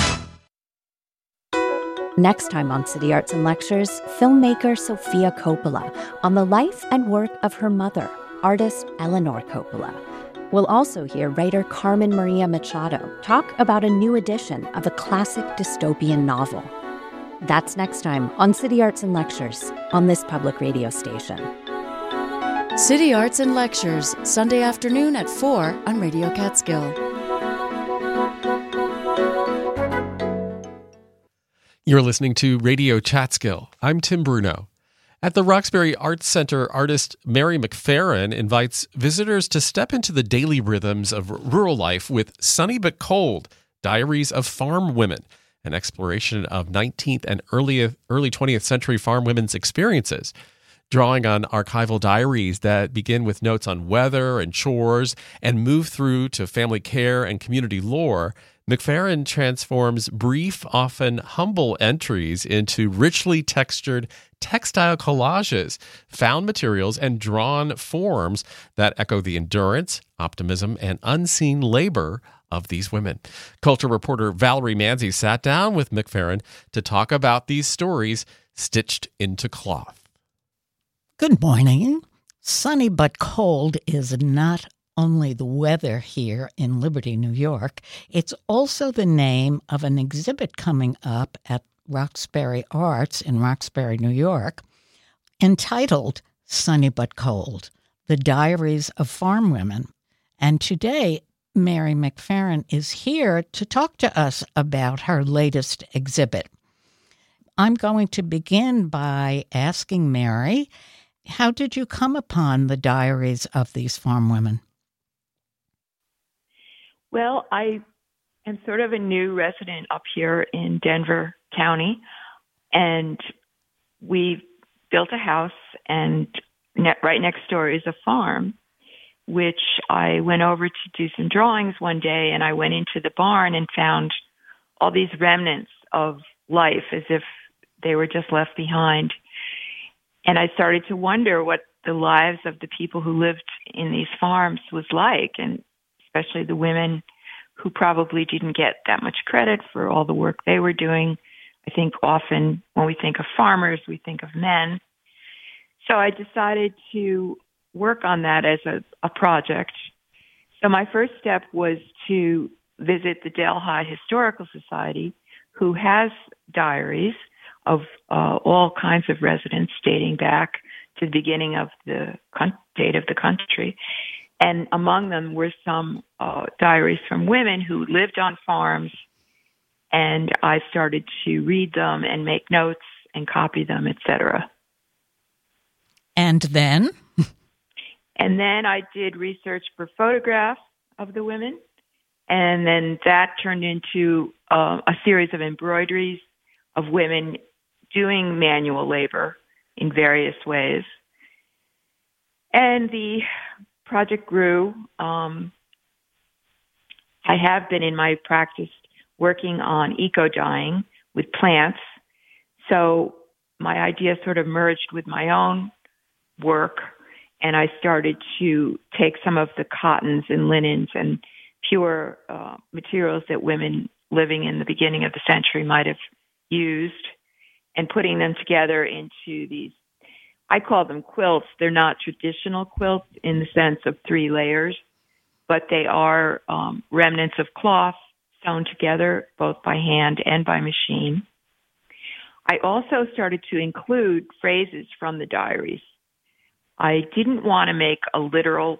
Next time on City Arts and Lectures, filmmaker Sofia Coppola on the life and work of her mother, artist Eleanor Coppola. We'll also hear writer Carmen Maria Machado talk about a new edition of a classic dystopian novel. That's next time on City Arts and Lectures on this public radio station. City Arts and Lectures, Sunday afternoon at 4 on Radio Catskill. You're listening to Radio Catskill. I'm Tim Bruno. At the Roxbury Arts Center, artist Mary McFerrin invites visitors to step into the daily rhythms of rural life with Sunny But Cold, Diaries of Farm Women, an exploration of 19th and early 20th century farm women's experiences. Drawing on archival diaries that begin with notes on weather and chores and move through to family care and community lore, McFerrin transforms brief, often humble entries into richly textured textile collages, found materials, and drawn forms that echo the endurance, optimism, and unseen labor of these women. Culture reporter Valerie Manzi sat down with McFerrin to talk about these stories stitched into cloth. Good morning. Sunny but cold is not only the weather here in Liberty, New York. It's also the name of an exhibit coming up at Roxbury Arts in Roxbury, New York, entitled Sunny But Cold, The Diaries of Farm Women. And today, Mary McFerrin is here to talk to us about her latest exhibit. I'm going to begin by asking Mary, how did you come upon the diaries of these farm women? Well, I am sort of a new resident up here in Denver County, and we built a house, and right next door is a farm, which I went over to do some drawings one day, and I went into the barn and found all these remnants of life as if they were just left behind. And I started to wonder what the lives of the people who lived in these farms was like, and especially the women who probably didn't get that much credit for all the work they were doing. I think often when we think of farmers, we think of men. So I decided to work on that as a project. So my first step was to visit the Delhi Historical Society, who has diaries of all kinds of residents dating back to the beginning of the date of the country. And among them were some diaries from women who lived on farms, and I started to read them and make notes and copy them, etc. And then? And then I did research for photographs of the women, and then that turned into a series of embroideries of women doing manual labor in various ways. And the project grew. I have been in my practice working on eco-dyeing with plants. So my idea sort of merged with my own work, and I started to take some of the cottons and linens and pure materials that women living in the beginning of the century might have used, and putting them together into these, I call them quilts. They're not traditional quilts in the sense of 3 layers, but they are remnants of cloth sewn together both by hand and by machine. I also started to include phrases from the diaries. I didn't want to make a literal,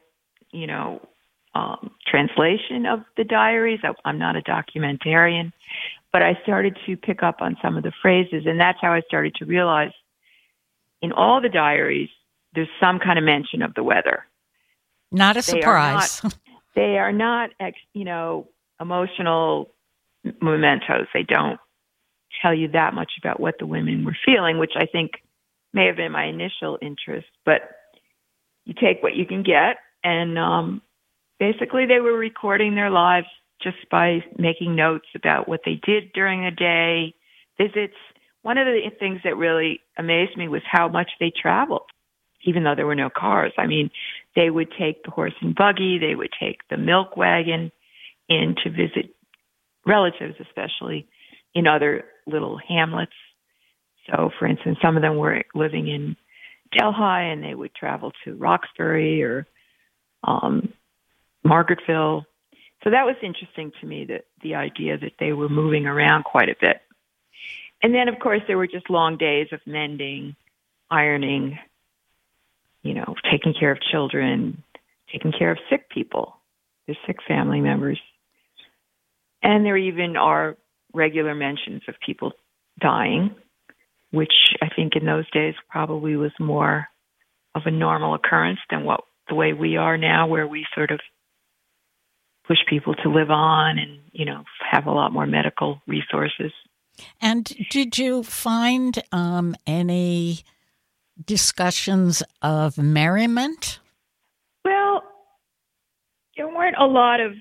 translation of the diaries. I'm not a documentarian, but I started to pick up on some of the phrases, and that's how I started to realize in all the diaries, there's some kind of mention of the weather. Not a surprise. They are not, emotional mementos. They don't tell you that much about what the women were feeling, which I think may have been my initial interest. But you take what you can get, and basically they were recording their lives just by making notes about what they did during the day, visits. One of the things that really amazed me was how much they traveled, even though there were no cars. I mean, they would take the horse and buggy, they would take the milk wagon in to visit relatives, especially in other little hamlets. So, for instance, some of them were living in Delhi, and they would travel to Roxbury or Margaretville. So that was interesting to me, that the idea that they were moving around quite a bit. And then, of course, there were just long days of mending, ironing, taking care of children, taking care of sick people, their sick family members. And there even are regular mentions of people dying, which I think in those days probably was more of a normal occurrence than the way we are now, where we sort of push people to live on and, have a lot more medical resources. And did you find any discussions of merriment? Well, there weren't a lot of,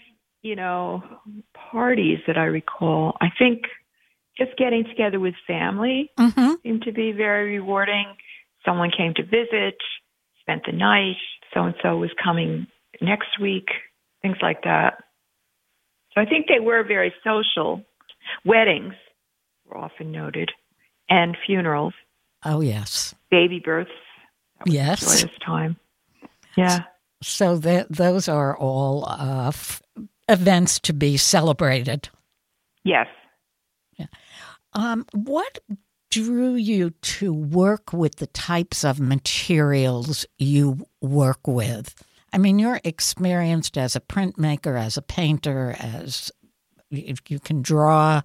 parties that I recall. I think just getting together with family seemed to be very rewarding. Someone came to visit, spent the night, so-and-so was coming next week, things like that. So I think they were very social. Weddings were often noted, and funerals. Oh, yes. Baby births. That was yes. a joyous time. Yeah. So those are all events to be celebrated. Yes. Yeah. What drew you to work with the types of materials you work with? I mean, you're experienced as a printmaker, as a painter, as you can draw,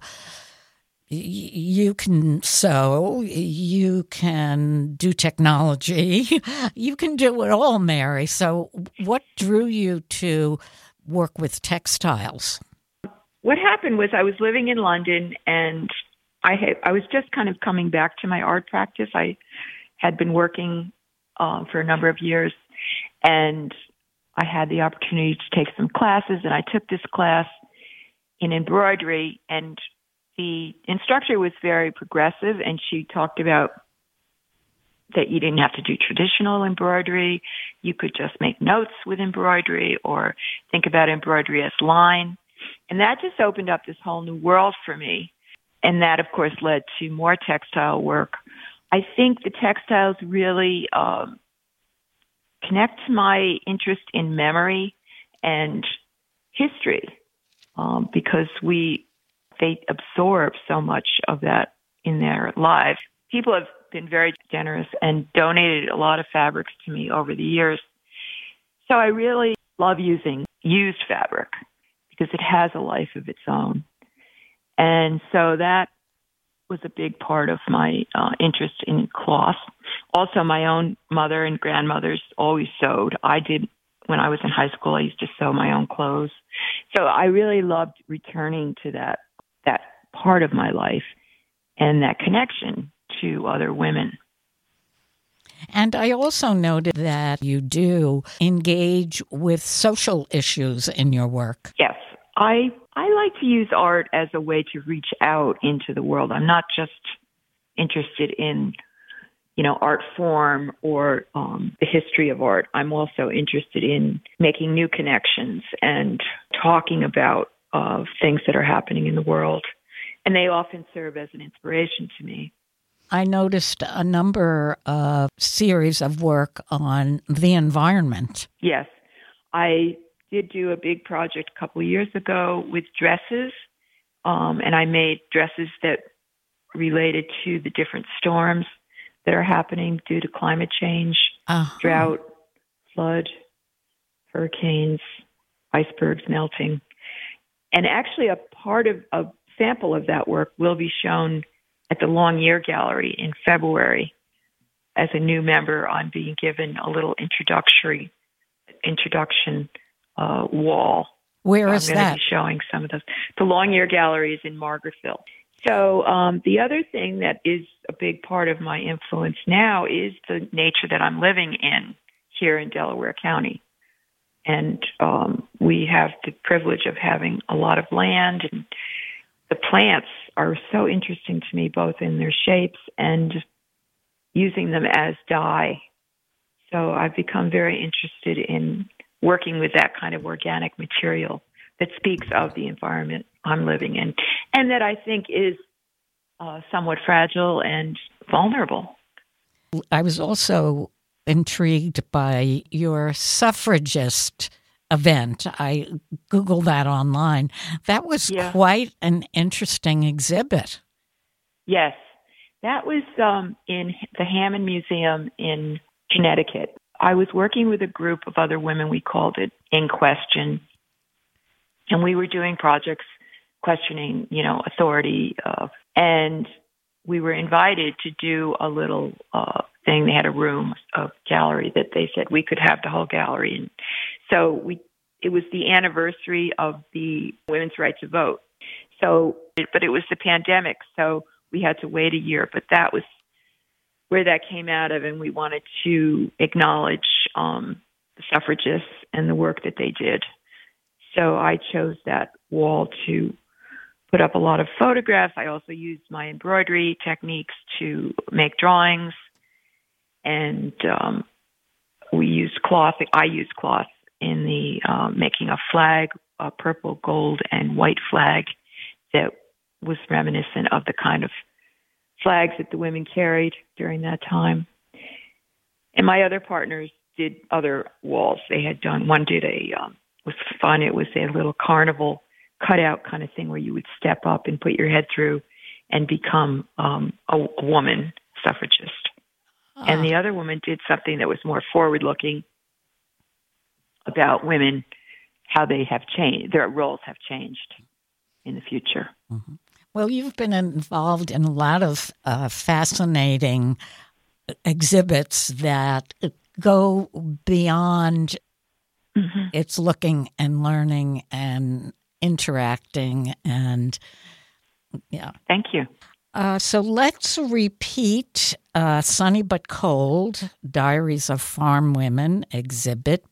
you can sew, you can do technology, you can do it all, Mary. So what drew you to work with textiles? What happened was I was living in London, and I was just kind of coming back to my art practice. I had been working for a number of years, and I had the opportunity to take some classes, and I took this class in embroidery, and the instructor was very progressive, and she talked about that you didn't have to do traditional embroidery. You could just make notes with embroidery or think about embroidery as line. And that just opened up this whole new world for me. And that, of course, led to more textile work. I think the textiles really connect to my interest in memory and history because they absorb so much of that in their lives. People have been very generous and donated a lot of fabrics to me over the years. So I really love using used fabric because it has a life of its own. And so that was a big part of my interest in cloth. Also, my own mother and grandmothers always sewed. I did when I was in high school. I used to sew my own clothes. So I really loved returning to that part of my life and that connection to other women. And I also noted that you do engage with social issues in your work. Yes. I like to use art as a way to reach out into the world. I'm not just interested in, art form or the history of art. I'm also interested in making new connections and talking about things that are happening in the world. And they often serve as an inspiration to me. I noticed a number of series of work on the environment. Yes. I did do a big project a couple of years ago with dresses, and I made dresses that related to the different storms that are happening due to climate change, drought, flood, hurricanes, icebergs melting. And actually a sample of that work will be shown at the Long Year Gallery in February. As a new member, I'm being given a little introduction wall. Where is that? I'm going to be showing some of those. The Long Year Gallery is in Margaretville. So the other thing that is a big part of my influence now is the nature that I'm living in here in Delaware County. And we have the privilege of having a lot of land, and the plants are so interesting to me, both in their shapes and using them as dye. So I've become very interested in working with that kind of organic material that speaks of the environment I'm living in, and that I think is somewhat fragile and vulnerable. I was also intrigued by your suffragist event. I Googled that online. That was quite an interesting exhibit. Yes. That was in the Hammond Museum in Connecticut. I was working with a group of other women. We called it In Question. And we were doing projects questioning, authority. And we were invited to do a little thing. They had a room, a gallery that they said we could have the whole gallery. And so it was the anniversary of the women's right to vote. But it was the pandemic, so we had to wait a year. But that was where that came out of, and we wanted to acknowledge the suffragists and the work that they did. So I chose that wall to put up a lot of photographs. I also used my embroidery techniques to make drawings, and we used cloth. I used cloth in the making a flag, a purple, gold, and white flag that was reminiscent of the kind of flags that the women carried during that time. And my other partners did other walls. They had done, one did was fun. It was a little carnival cutout kind of thing where you would step up and put your head through and become a woman suffragist. And the other woman did something that was more forward-looking about women, how they have changed, their roles have changed in the future. Mm-hmm. Well, you've been involved in a lot of fascinating exhibits that go beyond it's looking and learning and interacting, and yeah. Thank you. So let's repeat Sunny But Cold, Diaries of Farm Women exhibit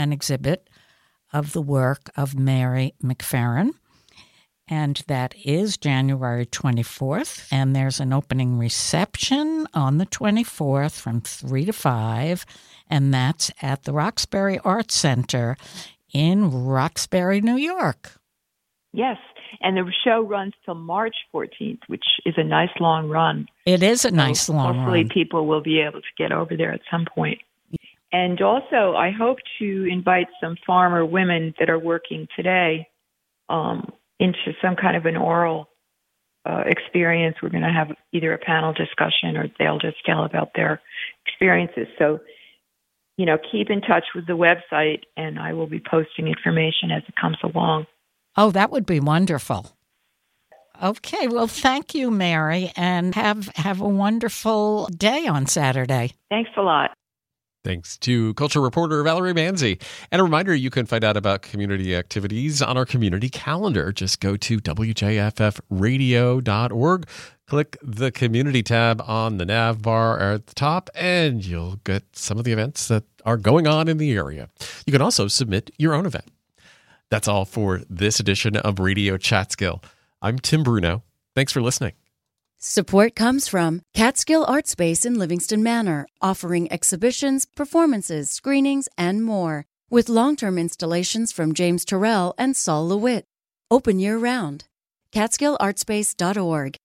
of the work of Mary McFerrin. And that is January 24th. And there's an opening reception on the 24th from 3 to 5. And that's at the Roxbury Arts Center in Roxbury, New York. Yes. And the show runs till March 14th, which is a nice long run. It is a nice long run. Hopefully people will be able to get over there at some point. And also, I hope to invite some farmer women that are working today into some kind of an oral experience. We're going to have either a panel discussion or they'll just tell about their experiences. So, keep in touch with the website, and I will be posting information as it comes along. Oh, that would be wonderful. Okay, well, thank you, Mary, and have a wonderful day on Saturday. Thanks a lot. Thanks to culture reporter Valerie Manzi. And a reminder, you can find out about community activities on our community calendar. Just go to wjffradio.org, click the community tab on the nav bar at the top, and you'll get some of the events that are going on in the area. You can also submit your own event. That's all for this edition of Radio Chatskill. I'm Tim Bruno. Thanks for listening. Support comes from Catskill Art Space in Livingston Manor, offering exhibitions, performances, screenings, and more, with long-term installations from James Turrell and Saul LeWitt. Open year-round. CatskillArtspace.org.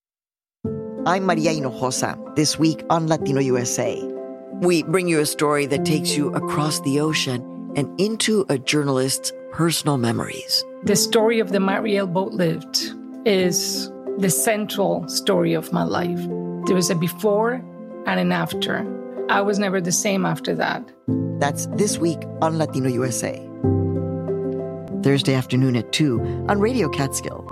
I'm Maria Hinojosa, this week on Latino USA. We bring you a story that takes you across the ocean and into a journalist's personal memories. The story of the Mariel boat lift is the central story of my life. There was a before and an after. I was never the same after that. That's this week on Latino USA. Thursday afternoon at 2 on Radio Catskill.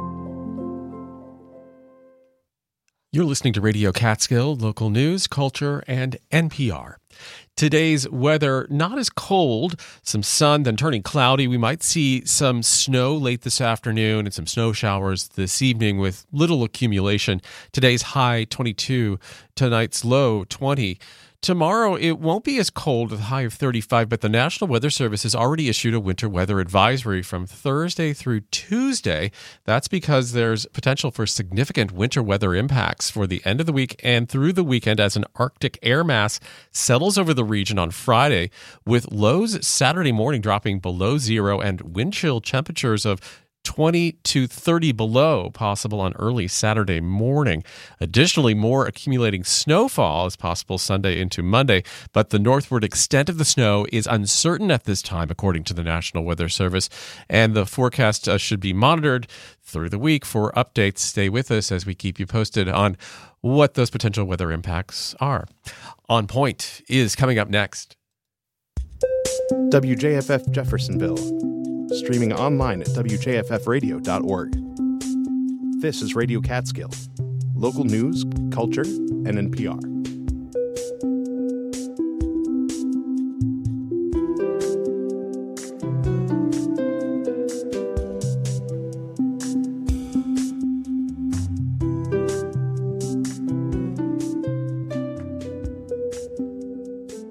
You're listening to Radio Catskill, local news, culture, and NPR. Today's weather, not as cold, some sun, then turning cloudy. We might see some snow late this afternoon and some snow showers this evening with little accumulation. Today's high 22, tonight's low 20. Tomorrow, it won't be as cold with a high of 35, but the National Weather Service has already issued a winter weather advisory from Thursday through Tuesday. That's because there's potential for significant winter weather impacts for the end of the week and through the weekend as an Arctic air mass settles over the region on Friday, with lows Saturday morning dropping below zero and wind chill temperatures of 20 to 30 below possible on early Saturday morning. Additionally, more accumulating snowfall is possible Sunday into Monday, but the northward extent of the snow is uncertain at this time, according to the National Weather Service, and the forecast should be monitored through the week. For updates, stay with us as we keep you posted on what those potential weather impacts are. On Point is coming up next. WJFF Jeffersonville. Streaming online at wjffradio.org. This is Radio Catskill, local news, culture, and NPR.